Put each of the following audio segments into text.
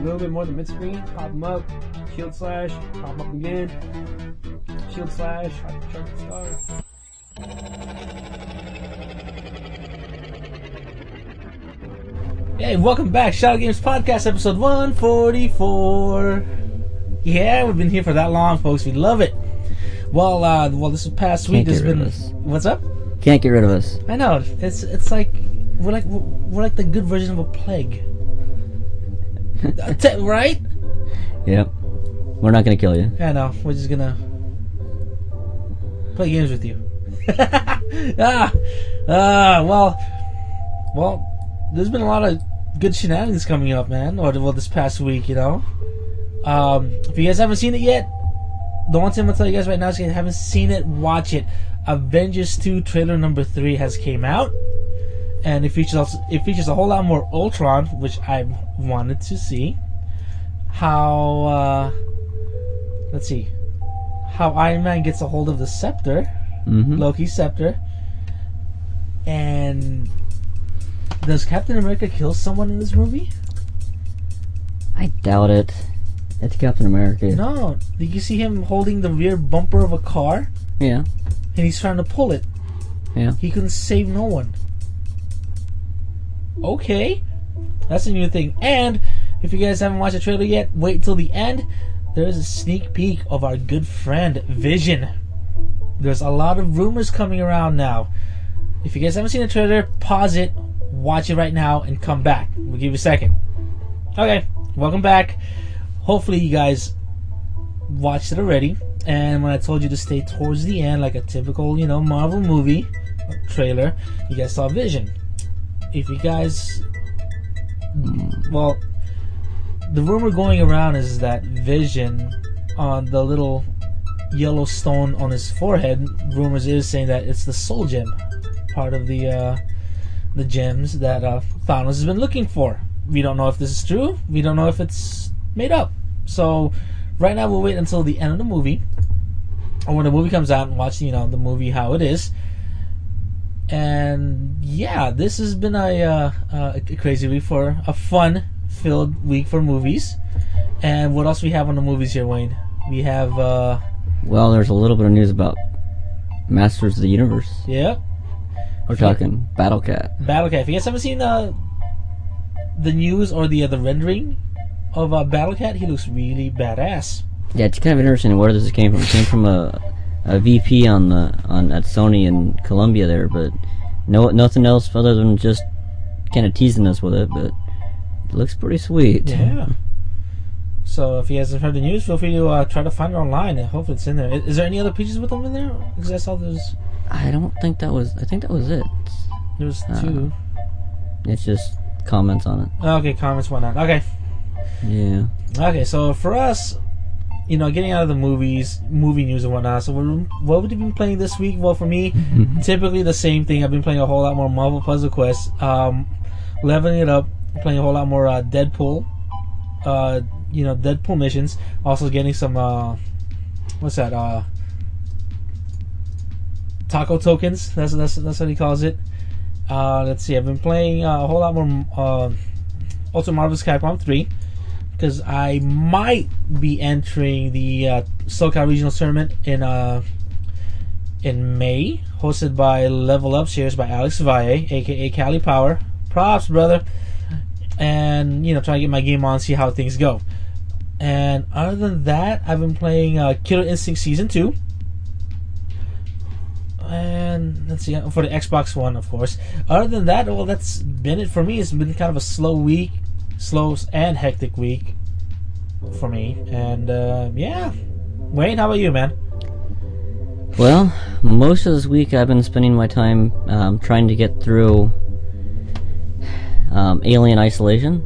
little bit more than mid-screen. Pop them up. Shield slash. Pop them up again. Shield slash. Chart the star. Hey, welcome back. Shadow Games Podcast, episode 144. Yeah, we've been here for that long, folks. We love it. Well, this past week there's been. What's up? Can't get rid of us. I know. It's like we're like the good version of a plague. Right? Yep. We're not gonna kill you. I know. We're just gonna play games with you. Well, there's been a lot of good shenanigans coming up, man. Or this past week, you know. If you guys haven't seen it yet, the one thing I'm gonna tell you guys right now is if you haven't seen it, watch it. Avengers 2 trailer number 3 has came out, and it features a whole lot more Ultron, which I wanted to see. How Iron Man gets a hold of the scepter, Loki's scepter, and does Captain America kill someone in this movie? I doubt it. It's Captain America. No. Did you see him holding the rear bumper of a car? Yeah. And he's trying to pull it. Yeah. He couldn't save no one. Okay. That's a new thing. And if you guys haven't watched the trailer yet, wait till the end. There is a sneak peek of our good friend Vision. There's a lot of rumors coming around now. If you guys haven't seen the trailer, pause it, watch it right now, and come back. We'll give you a second. Okay. Welcome back. Hopefully you guys watched it already. And when I told you to stay towards the end, like a typical, Marvel movie trailer, you guys saw Vision. If you guys... Well, the rumor going around is that Vision, on the little yellow stone on his forehead, rumors is saying that it's the Soul Gem. Part of the gems that Thanos has been looking for. We don't know if this is true. We don't know if it's made up. So, right now we'll wait until the end of the movie, or when the movie comes out, and watch the movie how it is. And yeah, this has been a crazy week, for a fun-filled week for movies. And what else we have on the movies here, Wayne? We have well, there's a little bit of news about Masters of the Universe. Yep. We're talking Battlecat. Battlecat. If you guys haven't seen the news or the rendering of Battlecat, he looks really badass. Yeah, it's kind of interesting where this came from. It came from a VP at Sony in Colombia there, but nothing else other than just kind of teasing us with it. But it looks pretty sweet. Yeah. So if you guys have heard the news, feel free to try to find it online. And hopefully it's in there. Is there any other pictures with them in there? Because I saw there's... I think that was it. There's 2. It's just comments on it. Okay, comments, whatnot. Okay. Yeah. Okay, so for us, getting out of the movie news and whatnot, so what have you been playing this week? Well, for me, typically the same thing. I've been playing a whole lot more Marvel Puzzle Quest, leveling it up, playing a whole lot more Deadpool, Deadpool missions, also getting some, taco tokens, that's what he calls it. Let's see, I've been playing a whole lot more Ultimate Marvel's Capcom 3, because I might be entering the SoCal Regional Tournament in May, hosted by Level Up, shares by Alex Valle, aka Cali Power. Props, brother. And trying to get my game on, see how things go. And other than that, I've been playing Killer Instinct Season 2. And let's see, for the Xbox One, of course. Other than that, well, that's been it for me. It's been kind of a slow and hectic week for me. And yeah, Wayne, how about you, man? Well, most of this week I've been spending my time trying to get through Alien Isolation.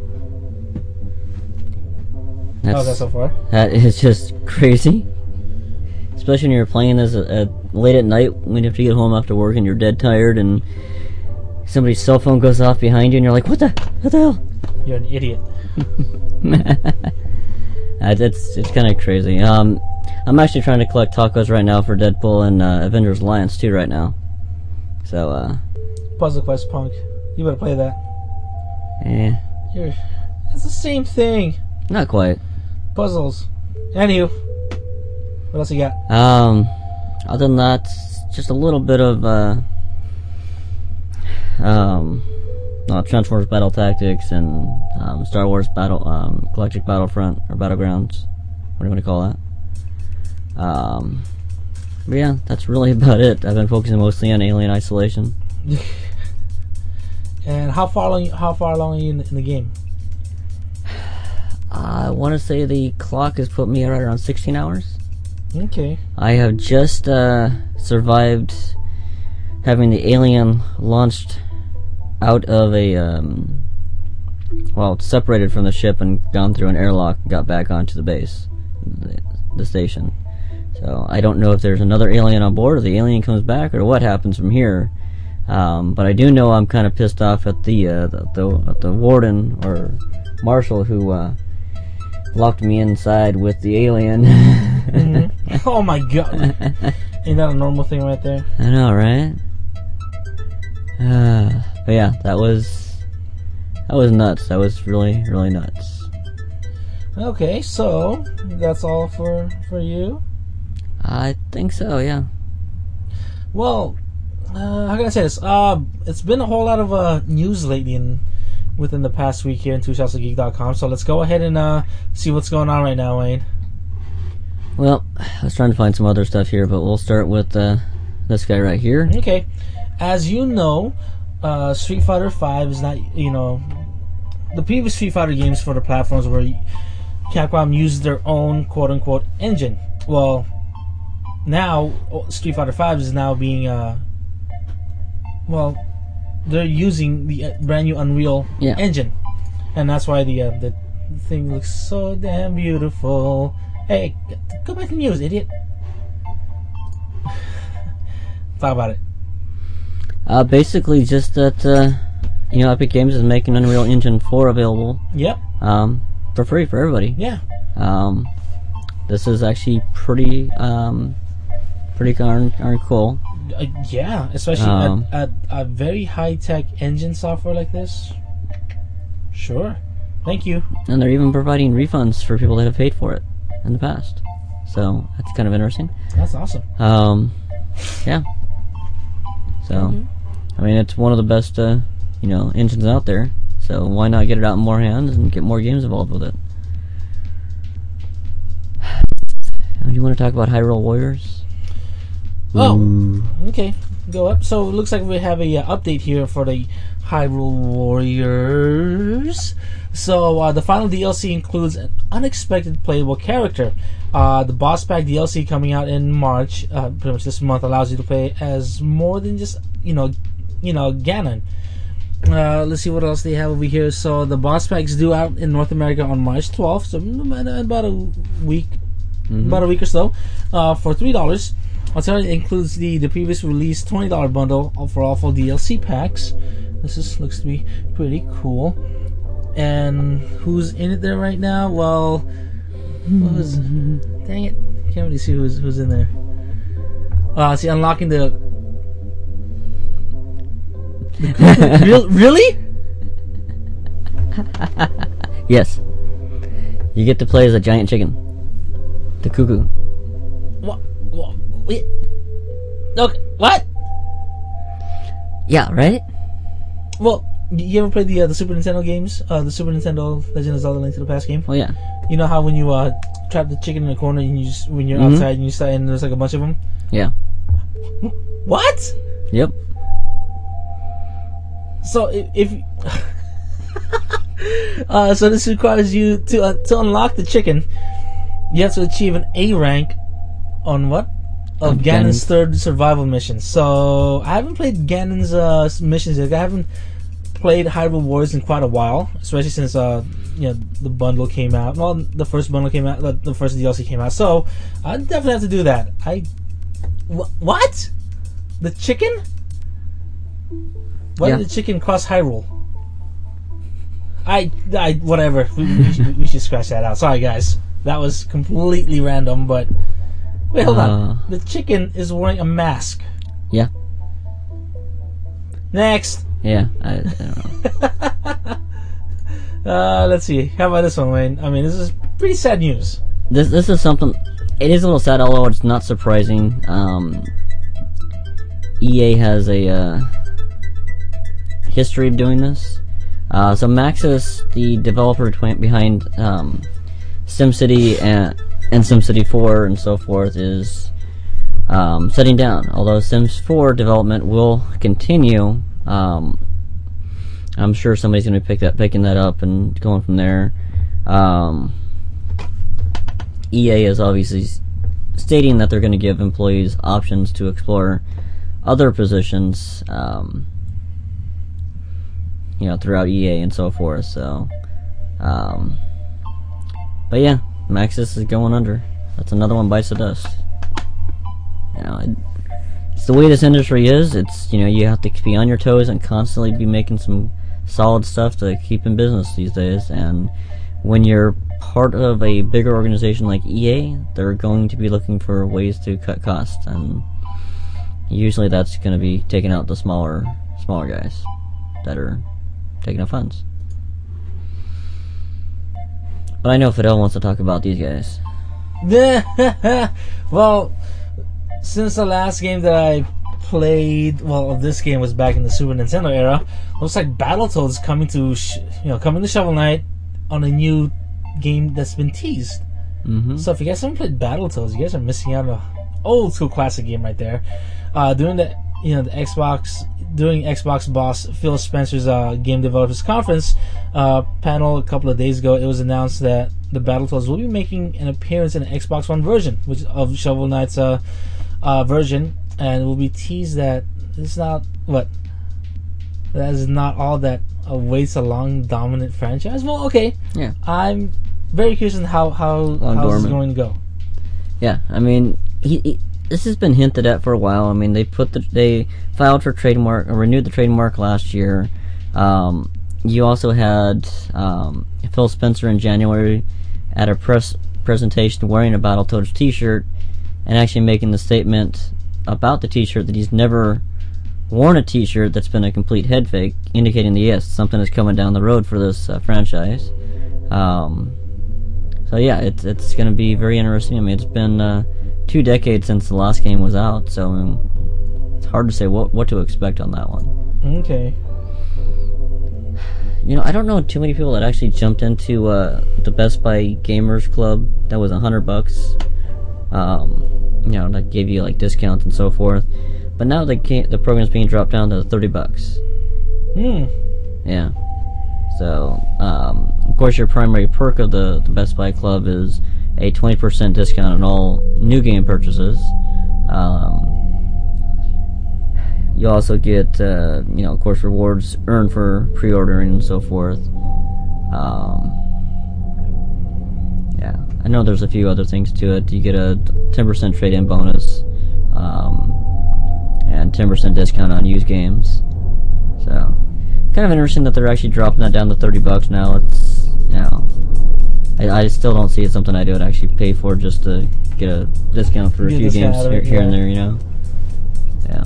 How's that so far? That is just crazy. Especially when you're playing this late at night when you have to get home after work and you're dead tired and somebody's cell phone goes off behind you and you're like, what the hell? You're an idiot. It's kind of crazy. I'm actually trying to collect tacos right now for Deadpool and Avengers Alliance 2 right now. So, Puzzle Quest, punk. You better play that. Yeah. It's the same thing. Not quite. Puzzles. Anywho, what else you got? Other than that, just a little bit of Transformers Battle Tactics and Star Wars Galactic Battlefront or Battlegrounds. What do you want to call that? But yeah, that's really about it. I've been focusing mostly on Alien Isolation. And how far along are you in the game? I want to say the clock has put me right around 16 hours. Okay. I have just survived having the alien launched out of a separated from the ship and gone through an airlock and got back onto the base, the station. So I don't know if there's another alien on board or the alien comes back or what happens from here. But I do know I'm kind of pissed off at the warden or marshal who locked me inside with the alien. Mm-hmm. Oh my god! Ain't that a normal thing right there? I know, right? But yeah, that was nuts. That was really, really nuts. Okay, so that's all for you. I think so. Yeah. Well, how can I say this? It's been a whole lot of news lately within the past week here in TwoShotsOfGeek.com. So let's go ahead and see what's going on right now, Wayne. Well, I was trying to find some other stuff here, but we'll start with this guy right here. Okay. As you know, Street Fighter V is not, the previous Street Fighter games for the platforms where Capcom used their own quote-unquote engine. Well, now Street Fighter V is now being, they're using the brand new Unreal engine. And that's why the thing looks so damn beautiful. Hey, go back and use, idiot. Talk about it. Basically, just that Epic Games is making Unreal Engine 4 available. Yep. For free for everybody. Yeah. This is actually pretty darn cool. Yeah, especially at a very high-tech engine software like this. Sure. Thank you. And they're even providing refunds for people that have paid for it in the past. So that's kind of interesting. That's awesome. Yeah. So, I mean, it's one of the best, engines out there. So why not get it out in more hands and get more games involved with it? Do you want to talk about Hyrule Warriors? Oh, okay. Go up. So it looks like we have a update here for the Hyrule Warriors. So the final DLC includes an unexpected playable character. The boss pack DLC coming out in March, pretty much this month, allows you to play as more than just Ganon. Let's see what else they have over here. So the boss pack's due out in North America on March 12th, so about a week, about a week or so, for $3. Alternatively, it includes the previous release $20 bundle for all full DLC packs. This looks to be pretty cool. And who's in it there right now? Well, dang it, can't really see who's in there. See, unlocking the really? Yes. You get to play as a giant chicken. The Cuckoo. What? Wait. Okay, what? Yeah, right? Well, you ever played the Super Nintendo games? The Super Nintendo Legend of Zelda: Link to the Past game? Oh, yeah. You know how when you trap the chicken in the corner and when you're outside and you start and there's like a bunch of them? Yeah. What? Yep. So if so this requires you to unlock the chicken. You have to achieve an A rank on what? Of Ganon's third survival mission. So I haven't played Ganon's missions yet. I haven't played Hyrule Warriors in quite a while, especially since the bundle came out. Well, the first bundle came out, the first DLC came out. So I definitely have to do that. What? The chicken? Why did the chicken cross Hyrule? Whatever. We should scratch that out. Sorry, guys. That was completely random, but wait, hold on. The chicken is wearing a mask. Yeah. Next. Yeah, I don't know. Let's see. How about this one, Wayne? I mean, this is pretty sad news. This is something. It is a little sad, although it's not surprising. EA has a history of doing this. So Maxis, the developer behind SimCity and SimCity 4 and so forth, is shutting down. Although Sims 4 development will continue, I'm sure somebody's going to be picking that up and going from there. EA is obviously stating that they're going to give employees options to explore other positions, throughout EA and so forth. So, but yeah, Maxis is going under. That's another one bites the dust. It's the way this industry is. It's you have to be on your toes and constantly be making some solid stuff to keep in business these days. And when you're part of a bigger organization like EA, they're going to be looking for ways to cut costs, and usually that's going to be taking out the smaller guys that are taking up funds. But I know Fidel wants to talk about these guys. Well, since the last game that I played, this game was back in the Super Nintendo era, looks like Battletoads coming to coming to Shovel Knight on a new game that's been teased. Mm-hmm. So if you guys haven't played Battletoads, you guys are missing out on an old school classic game right there. During the Xbox boss Phil Spencer's Game Developers Conference panel a couple of days ago, it was announced that the Battletoads will be making an appearance in the Xbox One version, which of Shovel Knight's version, and it will be teased that it's not that is not all that awaits a long dominant franchise. Well, okay, yeah, I'm very curious on how this is going to go. Yeah, I mean, this has been hinted at for a while. I mean, they filed for trademark, or renewed the trademark last year. You also had Phil Spencer in January at a press presentation wearing a Battletoads t-shirt and actually making the statement about the t-shirt that he's never worn a t-shirt that's been a complete head fake, indicating that yes, something is coming down the road for this franchise. So yeah, it's going to be very interesting. I mean, it's been 2 decades since the last game was out, so it's hard to say what to expect on that one. Okay. I don't know too many people that actually jumped into the Best Buy Gamers Club. That was $100. That gave you like discounts and so forth. But now the program's being dropped down to $30. Yeah. So, of course, your primary perk of the Best Buy Club is a 20% discount on all new game purchases. You also get, of course, rewards earned for pre-ordering and so forth. Yeah, I know there's a few other things to it. You get a 10% trade-in bonus, and 10% discount on used games. So, kind of interesting that they're actually dropping that down to $30 now. It's, I still don't see it something I would actually pay for just to get a discount for a few games here and there, Yeah.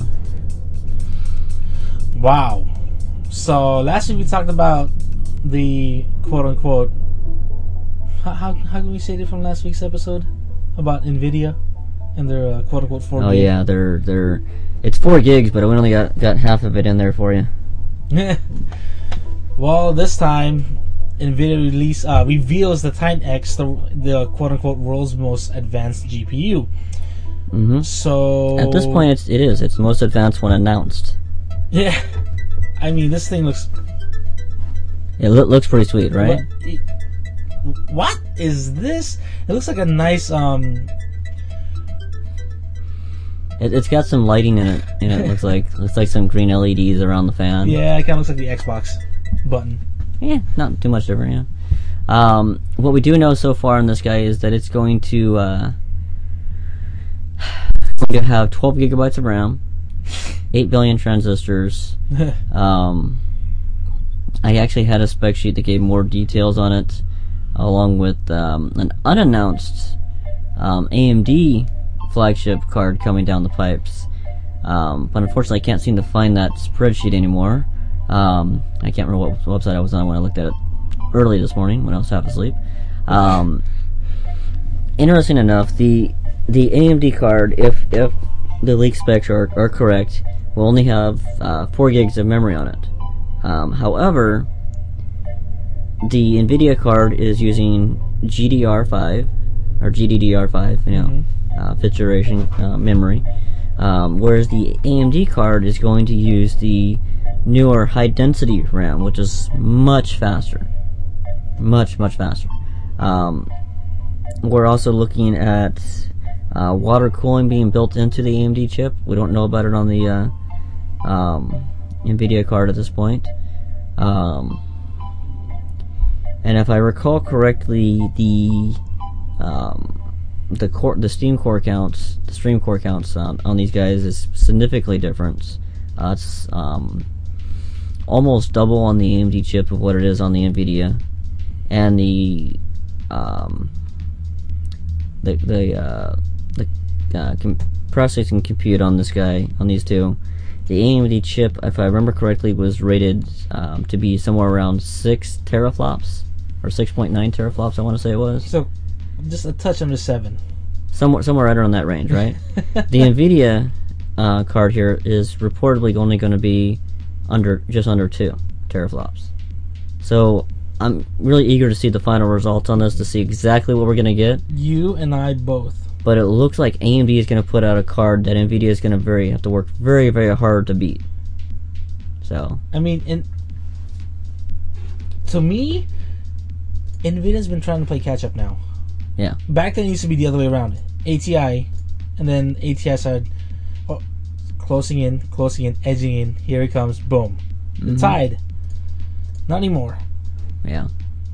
Wow. So last week we talked about the quote-unquote... How can we say it from last week's episode? About NVIDIA and their quote-unquote 4 Oh, gig. yeah, they're... It's 4 gigs, but we only got half of it in there for you. Well, this time, NVIDIA reveals the Titan X, the quote-unquote world's most advanced GPU. Mm-hmm. So... At this point, it's the most advanced one announced. Yeah. I mean, this thing looks... It looks pretty sweet, right? What is this? It looks like a nice, It's got some lighting in it. It looks like some green LEDs around the fan. Yeah, it kind of looks like the Xbox button. Yeah, not too much different, yeah. What we do know so far on this guy is that it's going to have 12 gigabytes of RAM, 8 billion transistors. I actually had a spec sheet that gave more details on it, along with an unannounced AMD flagship card coming down the pipes. But unfortunately, I can't seem to find that spreadsheet anymore. I can't remember what website I was on when I looked at it early this morning when I was half asleep. Interesting enough, the AMD card, if the leak specs are correct, will only have 4 gigs of memory on it. However, the NVIDIA card is using GDR5 or GDDR5, fifth generation memory, whereas the AMD card is going to use the newer high density RAM, which is much faster, much faster. We're also looking at water cooling being built into the AMD chip. We don't know about it on the NVIDIA card at this point. And if I recall correctly, the Steam core counts, the stream core counts on these guys is significantly different. It's almost double on the AMD chip of what it is on the NVIDIA, and the processing compute on this guy, on these two. The AMD chip, if I remember correctly, was rated to be somewhere around 6 teraflops, or 6.9 teraflops, I want to say it was. So, just a touch under 7. Somewhere right around that range, right? The NVIDIA card here is reportedly only going to be just under 2 teraflops. So, I'm really eager to see the final results on this, to see exactly what we're going to get. You and I both. But it looks like AMD is going to put out a card that NVIDIA is going to have to work very, very hard to beat. So, I mean, to me, NVIDIA's been trying to play catch up now. Yeah. Back then, it used to be the other way around. ATI, and then ATI started closing in, edging in. Here it comes, boom. Mm-hmm. Tied. Not anymore. Yeah.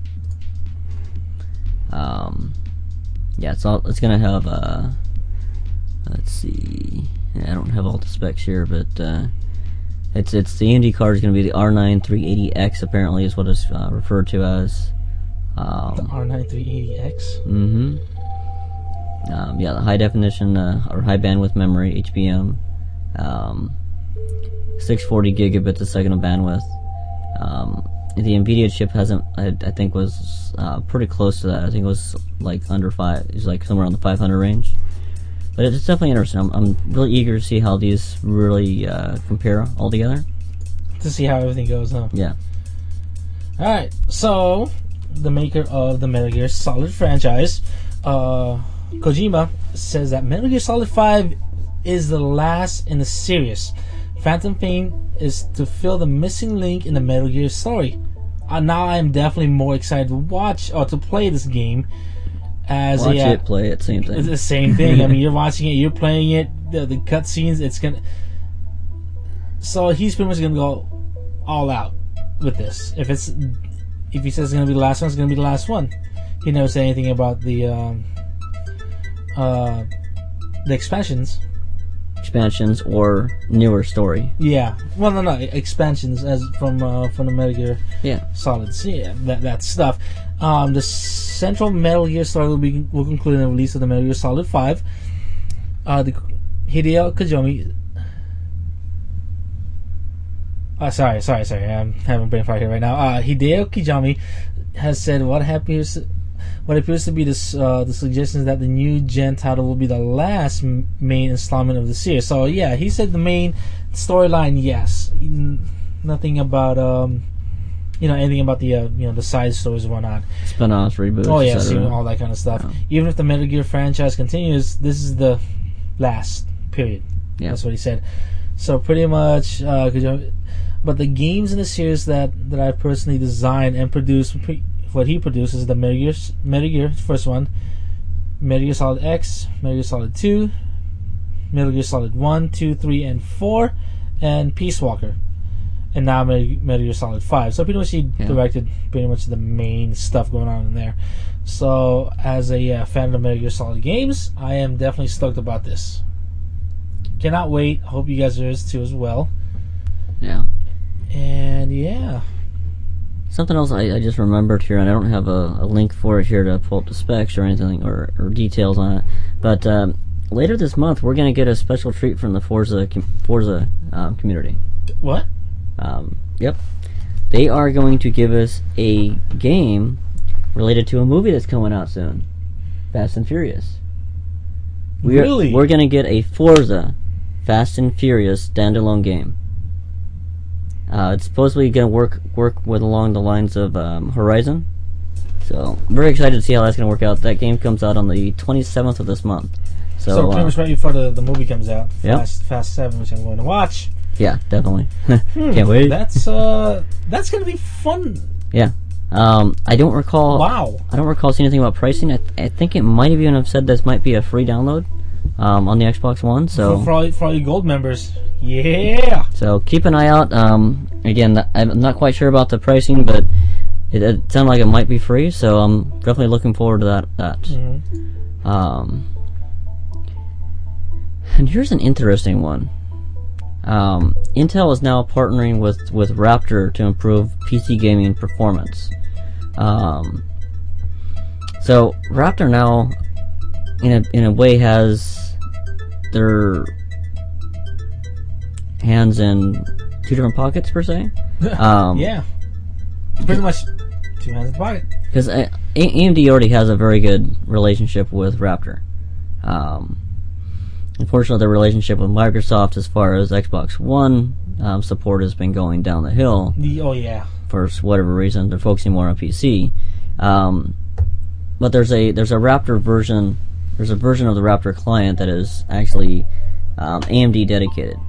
Yeah, it's gonna have let's see. I don't have all the specs here, but it's the AMD card is gonna be the R9 380X, apparently is what it's referred to as. The R9 380X. Mm-hmm. Yeah, the high definition or high bandwidth memory, HBM, 640 gigabits a second of bandwidth. The NVIDIA chip hasn't, I think, was pretty close to that. I think it was like under 5. It was like somewhere on the 500 range. But it's definitely interesting. I'm really eager to see how these really compare all together. To see how everything goes, huh? Yeah. Alright, so the maker of the Metal Gear Solid franchise, Kojima, says that Metal Gear Solid 5 is the last in the series. Phantom Pain is to fill the missing link in the Metal Gear story. Now I'm definitely more excited to watch or to play this game. Watch it, play it, same thing. It's the same thing. I mean, you're watching it, you're playing it, the cutscenes, it's gonna... So he's pretty much gonna go all out with this. If he says it's gonna be the last one, it's gonna be the last one. He never said anything about the expansions Or newer story. Yeah, well, no, expansions as from the Metal Gear Solid. Yeah, that stuff. The central Metal Gear story will conclude in the release of the Metal Gear Solid 5. The Hideo Kojima. Sorry. I'm having brain fire here right now. Hideo Kojima has said what appears to be the suggestions that the new gen title will be the last main installment of the series. So yeah, he said the main storyline, yes. Nothing about anything about the the side stories and whatnot. Spin-offs, reboots. Oh yeah, all that kind of stuff. Yeah. Even if the Metal Gear franchise continues, this is the last period. Yeah. That's what he said. So pretty much, but the games in the series that I personally designed and produced. What he produces is the Metal Gear first one, Metal Gear Solid X, Metal Gear Solid 2, Metal Gear Solid 1, 2, 3, and 4, and Peace Walker. And now Metal Gear Solid 5. So pretty much he directed pretty much the main stuff going on in there. So as a fan of the Metal Gear Solid games, I am definitely stoked about this. Cannot wait. Hope you guys are too as well. Yeah. And yeah. Something else I just remembered here, and I don't have a link for it here to pull up the specs or anything or details on it. But later this month, we're going to get a special treat from the Forza community. What? Yep. they are going to give us a game related to a movie that's coming out soon, Fast and Furious. Really? We're going to get a Forza Fast and Furious standalone game. It's supposedly going to work with along the lines of Horizon. So, very excited to see how that's going to work out. That game comes out on the 27th of this month. So pretty much right before the movie comes out. Yeah. Fast 7, which I'm going to watch. Yeah, definitely. Can't wait. That's going to be fun. Yeah. I don't recall. Wow. I don't recall seeing anything about pricing. I think it might have even have said this might be a free download on the Xbox One. So for all you gold members, yeah. So keep an eye out. Again, I'm not quite sure about the pricing, but it sounded like it might be free. So I'm definitely looking forward to that. Mm-hmm. And here's an interesting one. Intel is now partnering with Raptor to improve PC gaming performance. So Raptor now, in a way, has their hands in two different pockets per se. Yeah, pretty much 2 hands in the pocket. Because AMD already has a very good relationship with Raptor. Unfortunately, the relationship with Microsoft as far as Xbox One support has been going down the hill. Oh, yeah. For whatever reason, they're focusing more on PC. But there's a Raptor version. There's a version of the Raptor client that is actually AMD dedicated.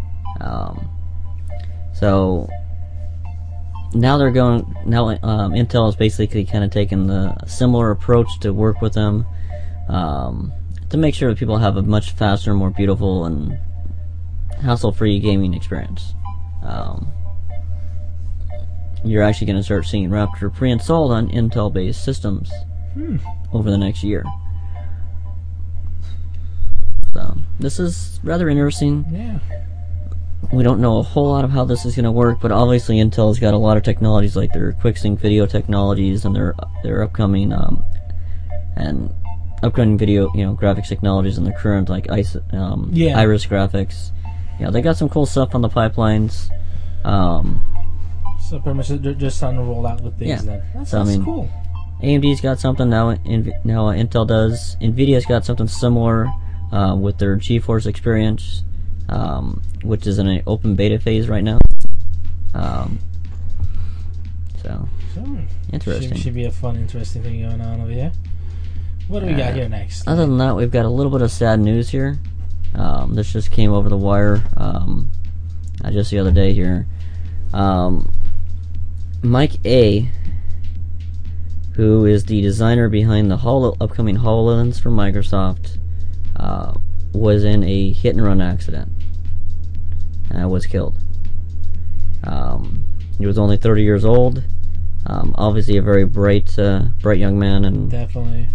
So now Intel is basically kind of taking the similar approach to work with them. To make sure that people have a much faster, more beautiful, and hassle-free gaming experience. You're actually going to start seeing Raptor pre-installed on Intel-based systems over the next year. So, this is rather interesting. Yeah. We don't know a whole lot of how this is going to work, but obviously Intel's got a lot of technologies like their QuickSync video technologies and their upcoming video, graphics technologies and the current like Iris graphics. They got some cool stuff on the pipelines. So pretty much they're just starting to roll out with things then. That's cool. AMD's got something now. Intel does. Nvidia's got something similar with their GeForce Experience, which is in an open beta phase right now. So interesting. Should be a fun, interesting thing going on over here. What do we got here next? Other than that, we've got a little bit of sad news here. This just came over the wire just the other day here. Mike A., who is the designer behind the upcoming HoloLens for Microsoft, was in a hit-and-run accident and was killed. He was only 30 years old. Obviously a very bright young man, and definitely.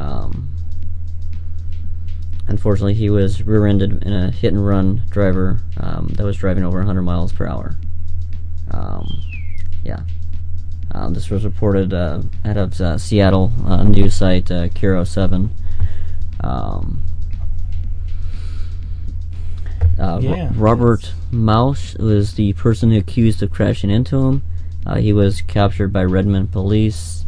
Unfortunately, he was rear-ended in a hit-and-run driver that was driving over 100 miles per hour. This was reported out of Seattle news site Kiro 7. Robert Mausch was the person accused of crashing into him. He was captured by Redmond police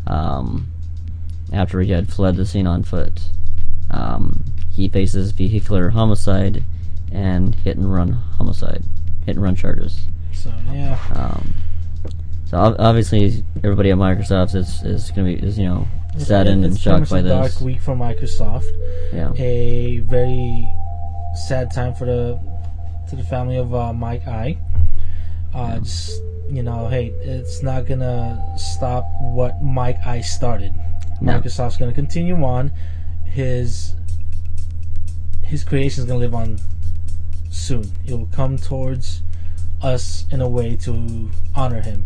after he had fled the scene on foot. He faces vehicular homicide and hit-and-run charges. So yeah. So obviously, everybody at Microsoft is going to be saddened and shocked by this. It's a dark week for Microsoft. Yeah. A very sad time to the family of Mike I. Just hey, it's not gonna stop what Mike I started. No. Microsoft's gonna continue on. His creation is gonna live on soon. It will come towards us in a way to honor him.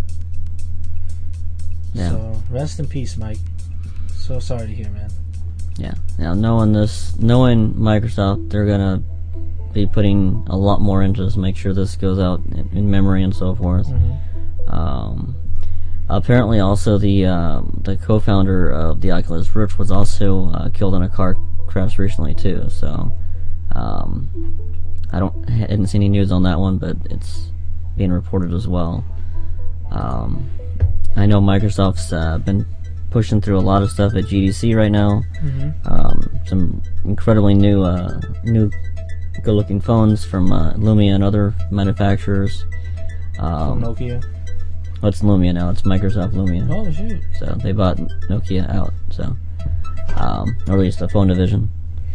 Yeah. So rest in peace, Mike. So sorry to hear, man. Yeah. Now knowing Microsoft, they're gonna be putting a lot more into this, make sure this goes out in memory and so forth. Mm-hmm. Apparently, also the co-founder of the Oculus Rift was also killed in a car crash recently too. So I hadn't seen any news on that one, but it's being reported as well. I know Microsoft's been pushing through a lot of stuff at GDC right now. Some incredibly new good-looking phones from Lumia and other manufacturers. From Nokia. What's Lumia now? It's Microsoft Lumia. Oh, shoot. So they bought Nokia out. So, or at least the phone division.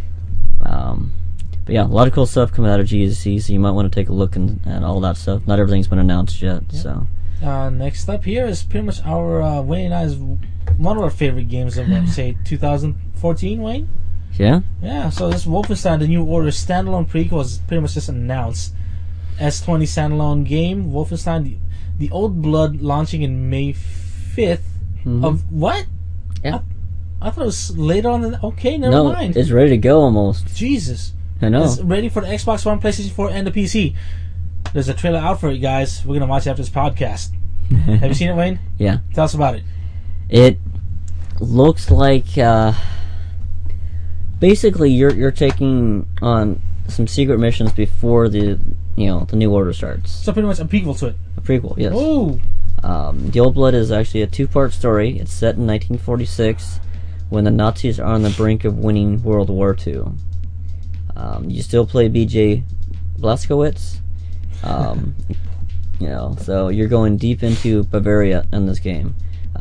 But yeah, a lot of cool stuff coming out of GDC. So you might want to take a look at all that stuff. Not everything's been announced yet. Yep. So. Next up here is pretty much our Wayne and I's one of our favorite games of say 2014. Wayne. Yeah. Yeah. So this Wolfenstein: The New Order standalone prequel is pretty much just announced. S20 standalone game, Wolfenstein: The Old Blood, launching in May 5th. Of what? Yeah. I thought it was later on. Okay, never mind. It's ready to go almost. Jesus. I know. It's ready for the Xbox One, PlayStation 4, and the PC. There's a trailer out for it, guys. We're gonna watch it after this podcast. Have you seen it, Wayne? Yeah. Tell us about it. It looks like basically you're taking on some secret missions before the New Order starts. So pretty much a prequel to it. A prequel, yes. Oh. The Old Blood is actually a two-part story. It's set in 1946 when the Nazis are on the brink of winning World War II. You still play B.J. Blazkowicz. So you're going deep into Bavaria in this game.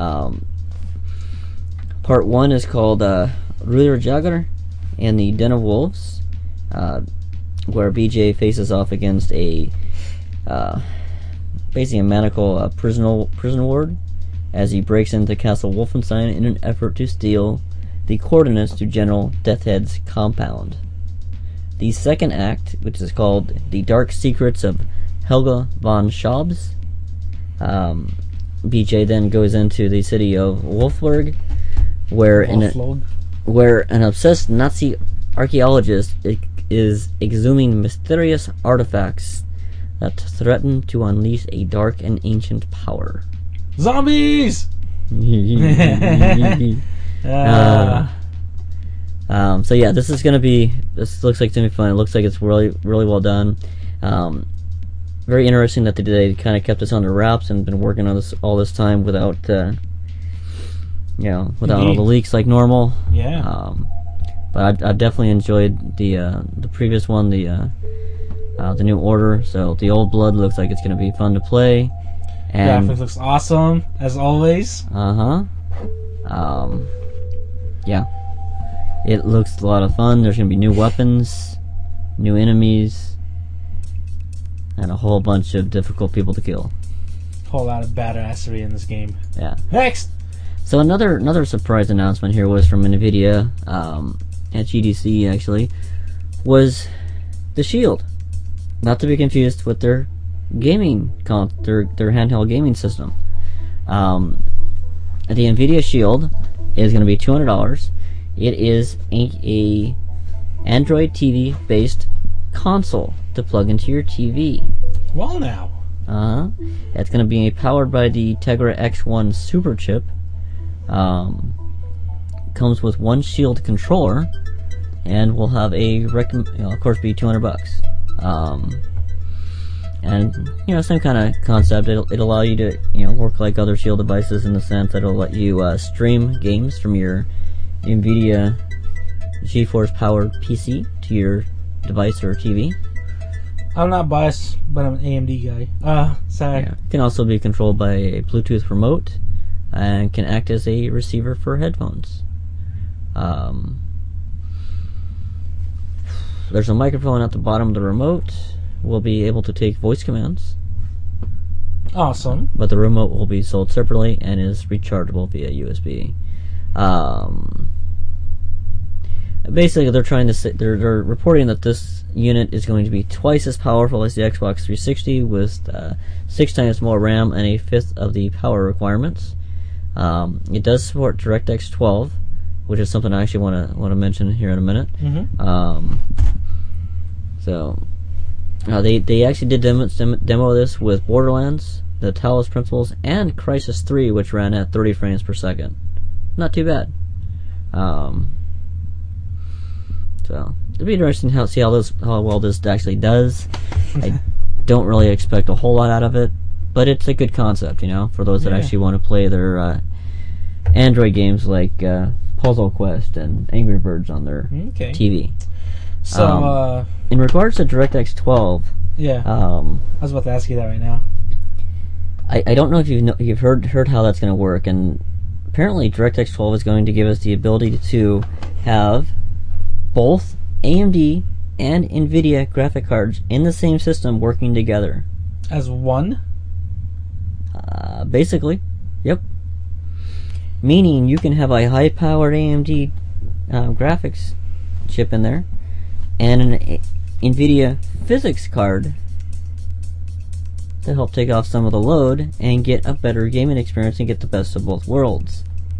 Part 1 is called Ruder Jager and the Den of Wolves, where BJ faces off against basically a maniacal prison ward as he breaks into Castle Wolfenstein in an effort to steal the coordinates to General Deathhead's compound. The second act, which is called The Dark Secrets of Helga von Schaub's, BJ then goes into the city of Wolfsburg, where an obsessed Nazi archaeologist is exhuming mysterious artifacts that threaten to unleash a dark and ancient power. Zombies! So yeah, this looks like it's gonna be fun. It looks like it's really, really well done. Very interesting that they kind of kept this under wraps and been working on this all this time without all the leaks like normal. Yeah. But I've definitely enjoyed the previous one, the New Order. So the Old Blood looks like it's gonna be fun to play. And graphics looks awesome as always. Yeah. It looks a lot of fun. There's going to be new weapons, new enemies, and a whole bunch of difficult people to kill. Whole lot of badassery in this game. Yeah. Next! So another surprise announcement here was from NVIDIA, at GDC actually, was the Shield. Not to be confused with their gaming, their handheld gaming system. The NVIDIA Shield is going to be $200. It is a Android TV based console to plug into your TV. Well now. It's going to be powered by the Tegra X1 Super chip. Comes with one Shield controller, and will have of course, be $200. And same kind of concept. It'll allow you to work like other Shield devices in the sense that it'll let you stream games from your NVIDIA GeForce powered PC to your device or TV. I'm not biased, but I'm an AMD guy. Sorry. Yeah. It can also be controlled by a Bluetooth remote and can act as a receiver for headphones. There's a microphone at the bottom of the remote. We'll be able to take voice commands. Awesome. But the remote will be sold separately and is rechargeable via USB. Basically, they're reporting that this unit is going to be twice as powerful as the Xbox 360 with 6 times more RAM and a fifth of the power requirements. It does support DirectX 12, which is something I actually want to mention here in a minute. They actually did demo this with Borderlands, the Talos Principles, and Crysis 3, which ran at 30 frames per second. Not too bad. So it'll be interesting to see how well this actually does. I don't really expect a whole lot out of it. but it's a good concept, for those that Yeah. actually want to play their Android games like Puzzle Quest and Angry Birds on their Okay. TV. So, In regards to DirectX 12, yeah. I I was about to ask you that right now. I don't know if you've heard how that's going to work, and apparently DirectX 12 is going to give us the ability to have both AMD and NVIDIA graphic cards in the same system working together. As one? Basically, yep. Meaning you can have a high-powered AMD graphics chip in there, and an NVIDIA physics card to help take off some of the load and get a better gaming experience and get the best of both worlds.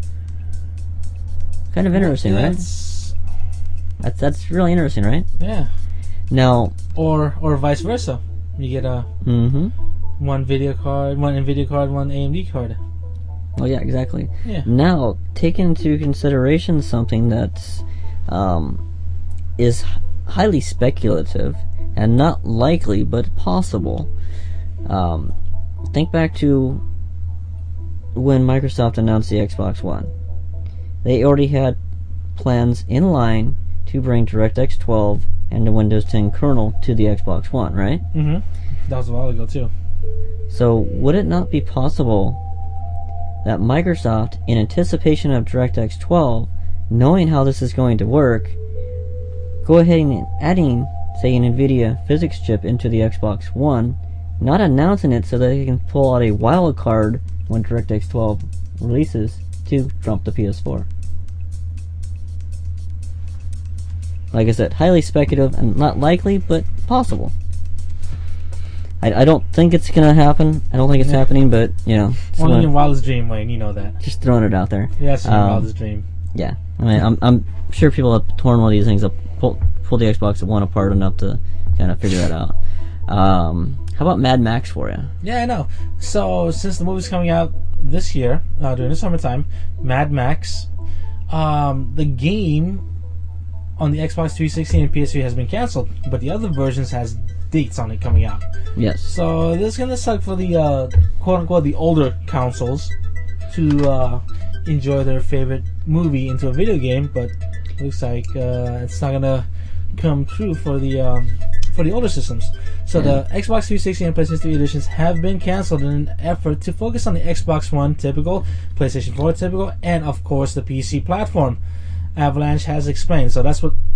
Kind of interesting, right? That's really interesting, right? Yeah. Now, Or vice versa. You get one video card, one NVIDIA card, one AMD card. Well, yeah, exactly. Yeah. Now, take into consideration something that is highly speculative and not likely, but possible. Think back to when Microsoft announced the Xbox One. They already had plans in line to bring DirectX 12 and the Windows 10 kernel to the Xbox One, right? Mm-hmm. That was a while ago, too. So, would it not be possible that Microsoft, in anticipation of DirectX 12, knowing how this is going to work, go ahead and adding, say, an NVIDIA physics chip into the Xbox One, not announcing it so that they can pull out a wild card when DirectX 12 releases to trump the PS4? Like I said, highly speculative and not likely, but possible. I don't think it's gonna happen. I don't think it's happening, but Only in wildest dream, Wayne. You know that. just throwing it out there. Yes, in wildest dream. Yeah, I mean, I'm sure people have torn one of these things up, pull the Xbox One apart enough to kind of figure that out. How about Mad Max for you? Yeah, I know. So, since the movie's coming out this year, during the summertime, Mad Max, the game on the Xbox 360 and PS3 has been canceled, but the other versions has dates on it coming out. Yes. So this is gonna suck for the quote-unquote the older consoles to enjoy their favorite movie into a video game, but looks like it's not gonna come true for the older systems. So the Xbox 360 and PlayStation 3 editions have been canceled in an effort to focus on the Xbox One typical, PlayStation 4 typical, and of course the PC platform. Avalanche has explained. So that's what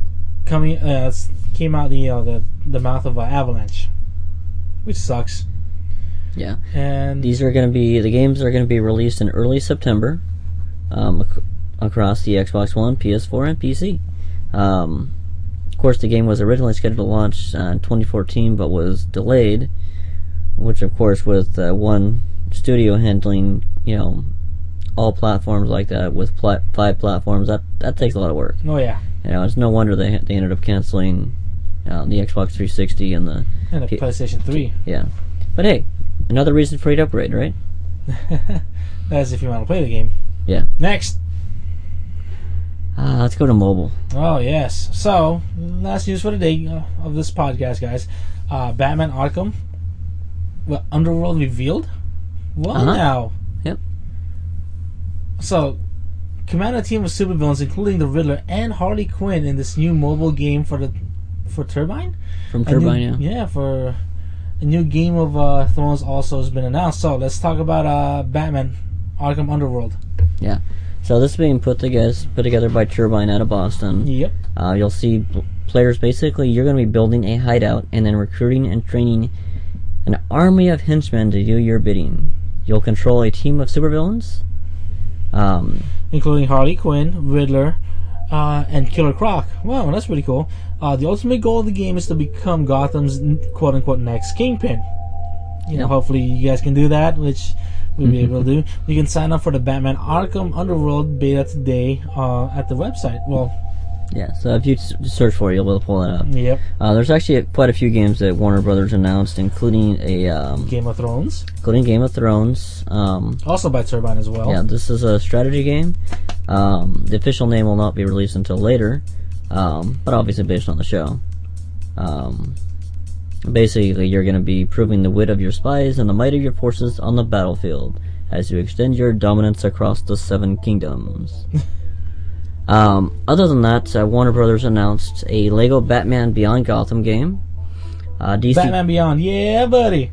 came out the mouth of Avalanche, which sucks. Yeah. And the games are gonna be released in early September, across the Xbox One, PS4, and PC. Of course, the game was originally scheduled to launch in 2014, but was delayed. Which, of course, with one studio handling, all platforms like that with 5 platforms, that takes a lot of work. oh yeah, It's no wonder they ended up canceling the Xbox 360 and the PlayStation 3. Yeah, but hey, another reason for you to upgrade, right? That's if you want to play the game. Yeah. Next. Let's go to mobile. Oh yes. So last news for the day of this podcast, guys. Batman Arkham. Underworld revealed. Well, now. Yep. So, command a team of supervillains, including the Riddler and Harley Quinn, in this new mobile game for Turbine. From Turbine, Yeah, for a new Game of Thrones also has been announced. So let's talk about Batman Arkham Underworld. Yeah. So this is being put together by Turbine out of Boston. Yep. You'll see players. Basically, you're going to be building a hideout and then recruiting and training an army of henchmen to do your bidding. You'll control a team of supervillains, including Harley Quinn, Riddler, and Killer Croc. Wow, that's pretty cool. The ultimate goal of the game is to become Gotham's quote-unquote next Kingpin. Hopefully you guys can do that, which we'll be able to do. You can sign up for the Batman Arkham Underworld beta today at the website. Well, yeah, so if you search for it, you'll be able to pull that up. Yep. There's actually quite a few games that Warner Brothers announced, including a Game of Thrones. Also by Turbine as well. Yeah, this is a strategy game. The official name will not be released until later, but obviously based on the show. Basically, you're going to be proving the wit of your spies and the might of your forces on the battlefield as you extend your dominance across the 7 kingdoms. Other than that, Warner Brothers announced a Lego Batman Beyond Gotham game. Batman Beyond, yeah, buddy.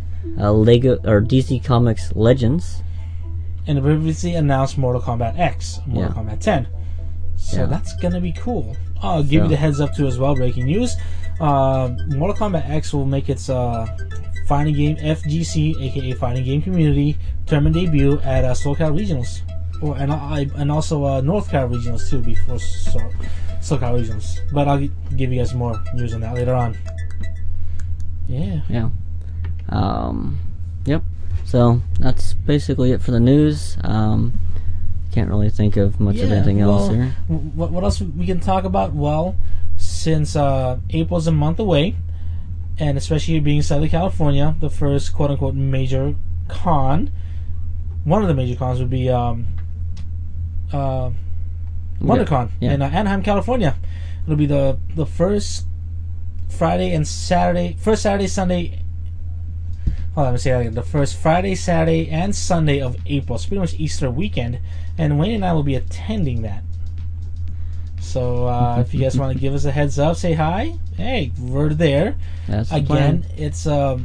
DC Comics Legends. And the previously announced Mortal Kombat X, Mortal Kombat 10. So that's gonna be cool. I'll give you the heads up too as well. Breaking news: Mortal Kombat X will make its fighting game FGC, aka Fighting Game Community, tournament debut at SoCal Regionals, and also North Cal Regionals too before SoCal Regionals. But I'll give you guys more news on that later on. Yeah. Yeah. Yep. So that's basically it for the news. Can't really think of much of anything else here. What else we can talk about? Well, since April's a month away, and especially being Southern California, the first quote-unquote major con, one of the major cons would be WonderCon in Anaheim, California. It'll be the first Friday, Sunday. Hold on, let me say that again. The first Friday, Saturday, and Sunday of April. It's pretty much Easter weekend, and Wayne and I will be attending that. So if you guys want to give us a heads up, say hi. Hey, we're there. That's again. It's the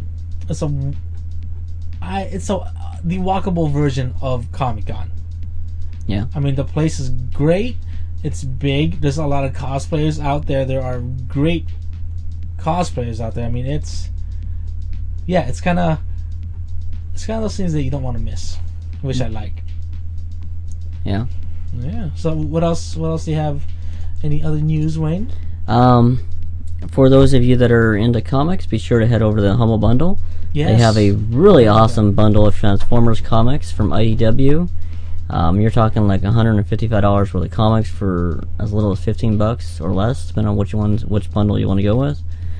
walkable version of Comic-Con. Yeah. I mean, the place is great. It's big. There's a lot of cosplayers out there. There are great cosplayers out there. I mean, it's kind of those things that you don't want to miss, which I like. Yeah. Yeah. So what else do you have? Any other news, Wayne? For those of you that are into comics, be sure to head over to the Humble Bundle. Yes. They have a really awesome bundle of Transformers comics from IDW. You're talking like $155 worth of comics for as little as $15 or less, depending on which bundle you want to go with.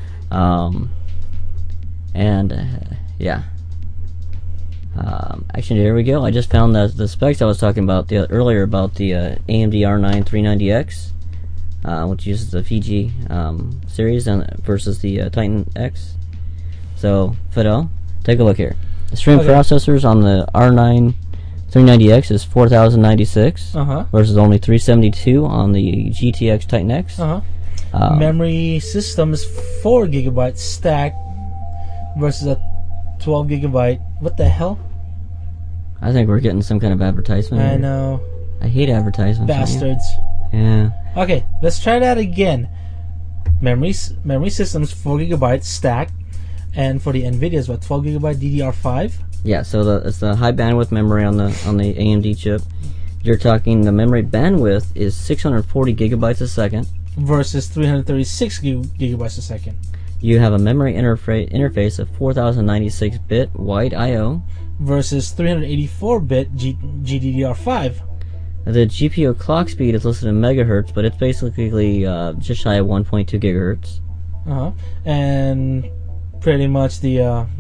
Actually, here we go. I just found the specs I was talking about earlier about the AMD R9 390X, which uses the Fiji series versus the Titan X. So, Fidel, take a look here. The stream processors on the R9 390X is 4096 versus only 372 on the GTX Titan X. Memory system is 4 GB stacked versus a 12 GB. What the hell? I think we're getting some kind of advertisement. I know. I hate advertisements. Bastards. Yeah. Okay, let's try that again. Memory systems 4 GB stacked, and for the Nvidia is what, 12 GB DDR5? Yeah, so it's the high bandwidth memory on the AMD chip. You're talking the memory bandwidth is 640 gigabytes a second versus 336 gigabytes a second. You have a memory interface of 4096-bit wide I/O versus 384-bit GDDR5. The GPU clock speed is listed in megahertz, but it's basically just shy of 1.2 gigahertz. And pretty much the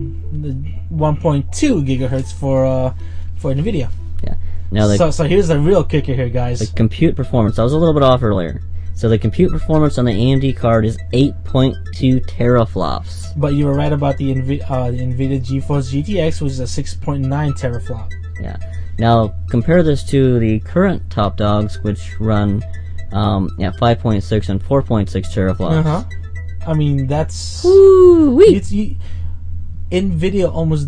1.2 gigahertz for Nvidia. Yeah. Now so here's the real kicker here, guys. The compute performance. I was a little bit off earlier. So the compute performance on the AMD card is 8.2 teraflops. But you were right about the NVIDIA GeForce GTX, which is a 6.9 teraflop. Yeah. Now compare this to the current top dogs, which run 5.6 and 4.6 teraflops. I mean, that's... NVIDIA almost...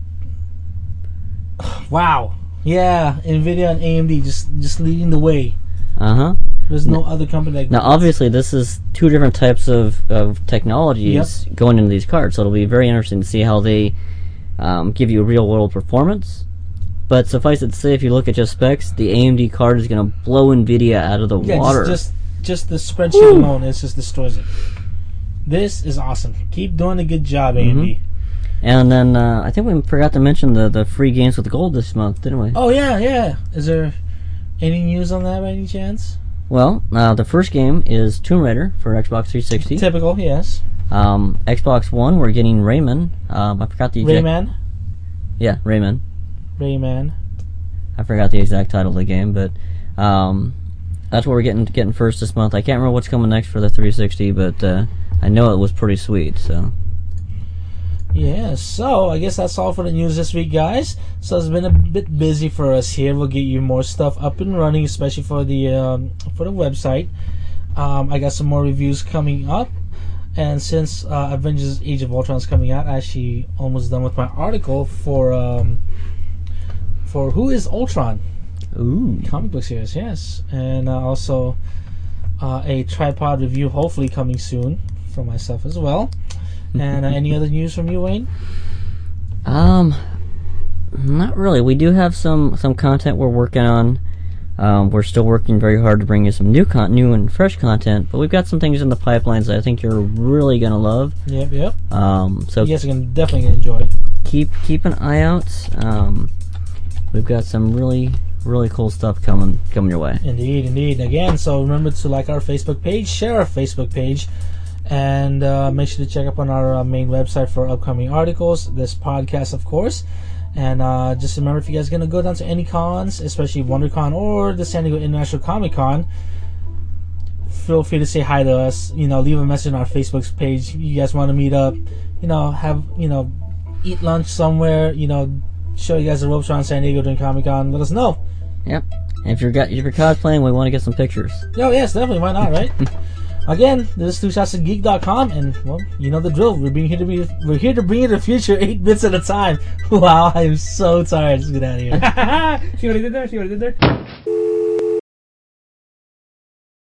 Wow. Yeah, NVIDIA and AMD just leading the way. There's no other company that... Now, obviously, this is two different types of technologies going into these cards, so it'll be very interesting to see how they give you real-world performance. But suffice it to say, if you look at just specs, the AMD card is going to blow NVIDIA out of the water. Just the spreadsheet alone, it just destroys it. This is awesome. Keep doing a good job, AMD. And then, I think we forgot to mention the free games with gold this month, didn't we? Oh, yeah. Is there any news on that by any chance? Well, the first game is Tomb Raider for Xbox 360. Typical, yes. Xbox One, we're getting Rayman. I forgot the exact... Rayman? Yeah, Rayman. I forgot the exact title of the game, but that's what we're getting first this month. I can't remember what's coming next for the 360, but I know it was pretty sweet. So Yeah, so I guess that's all for the news this week, guys. So it's been a bit busy for us here. We'll get you more stuff up and running, especially for the website. I got some more reviews coming up, and since Avengers: Age of Ultron is coming out, I'm actually almost done with my article for Who is Ultron? Ooh. Comic book series, yes, and also a tripod review, hopefully coming soon for myself as well. And any other news from you, Wayne? Not really. We do have some content we're working on. We're still working very hard to bring you some new and fresh content, but we've got some things in the pipelines that I think you're really gonna love. Yep. So you guys are definitely gonna enjoy. Keep an eye out. We've got some really cool stuff coming your way. Indeed. Again, so remember to like our Facebook page, share our Facebook page, and make sure to check up on our main website for upcoming articles, this podcast, of course. And just remember, if you guys are going to go down to any cons, especially WonderCon or the San Diego International Comic Con, feel free to say hi to us. Leave a message on our Facebook page. You guys want to meet up, have, eat lunch somewhere, show you guys the ropes around San Diego during Comic Con. Let us know. Yep. And if you're cosplaying, we want to get some pictures. Oh, yes, definitely. Why not, right? Again, this is TwoShotsOfGeek.com, and well, you know the drill. We're here to bring you the future 8 bits at a time. Wow, I am so tired. Let's get out of here. See what I did there?